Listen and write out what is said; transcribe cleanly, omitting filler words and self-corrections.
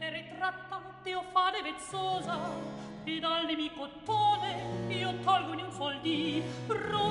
te retratta, te o fare vezzosa, e dal nemico ottone io tolgo in un sol dì,